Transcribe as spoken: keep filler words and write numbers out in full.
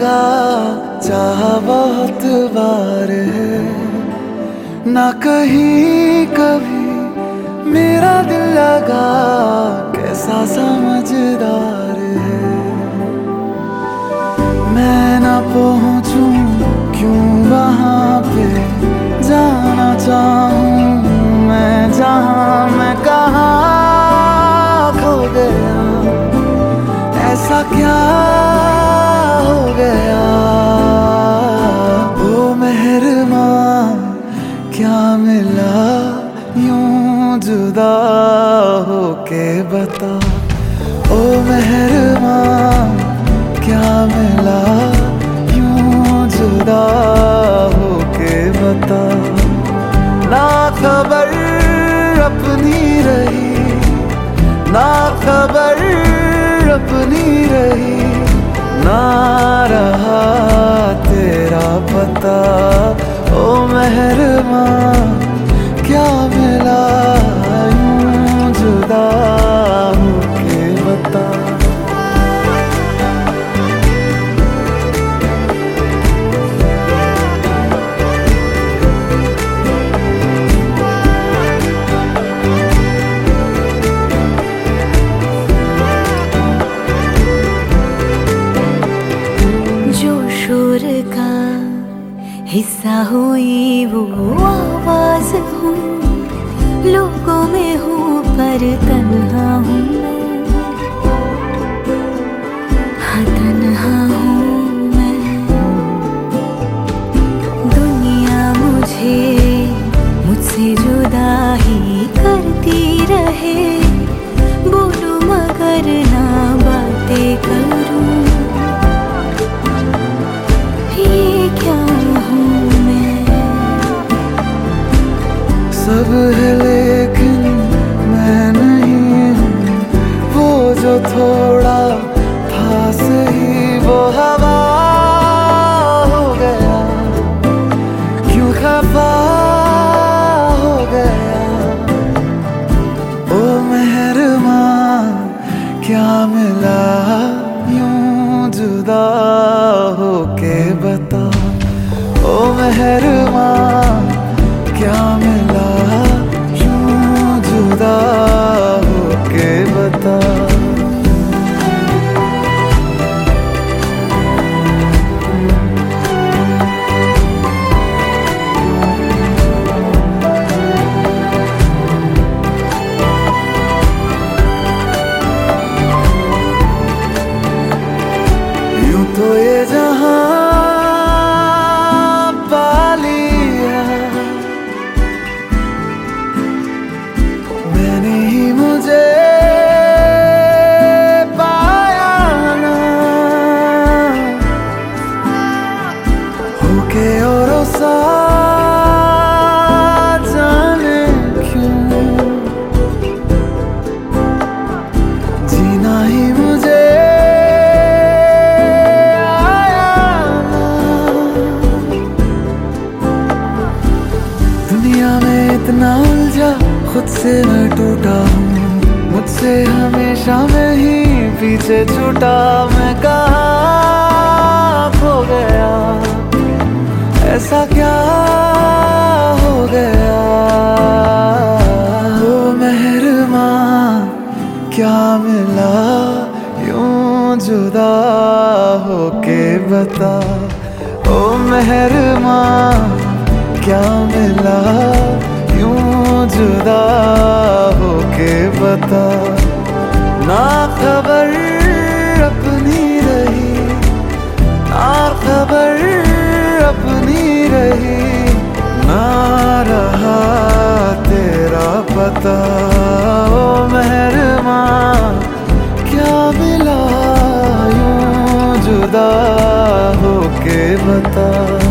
लगा, चाहा बहुत बार है, ना कहीं कभी मेरा दिल लगा, कैसा समझदार है। मैं ना पहुंचूं क्यों वहां पे, जाना चाहूं मैं जहां, मैं कहाँ खो गया, ऐसा क्या हो गया। ओ मेहरबां क्या मिला यूं जुदा होके बता, ओ मेहरबां क्या मिला यूं जुदा होके बता। ना खबर अपनी रही, ना खबर अपनी रही, ना रहा तेरा पता। ओ मेहरबां क्या मिला यूं जुदा होके बता। हिस्सा हुई वो आवाज हूँ, लोगों में हूँ पर तन्हा हूँ मैं, हाँ तन्हा हूँ मैं। दुनिया मुझे मुझसे जुदा ही करती रहे, बोलूं मगर ना बातें करूं, ये क्या सब है लेकिन मैं नहीं हूँ, वो जो थोड़ा था सही वो हवा हो गया, क्यों खफा हो गया। ओ मेहरबां क्या मिला यूं जुदा होके बता, ओ मेहरबां क्या मिला यूं जुदा होके बता। यूं तो ये जहां और सा जाने क्यों, जीना ही मुझे आया ना। दुनिया में इतना उलझा, खुद से मैं टूटा हूँ, मुझसे हमेशा मैं ही पीछे छूटा, मैं कहाँ खो गया, ऐसा क्या हो गया। ओ मेहरबां क्या मिला यूं जुदा होके बता, ओ मेहरबां क्या मिला यूं जुदा होके बता। ना खबर अपनी रही, ना खबर अपनी रही, ना रहा तेरा पता। ओ मेहरबां क्या मिला यूं जुदा होके बता।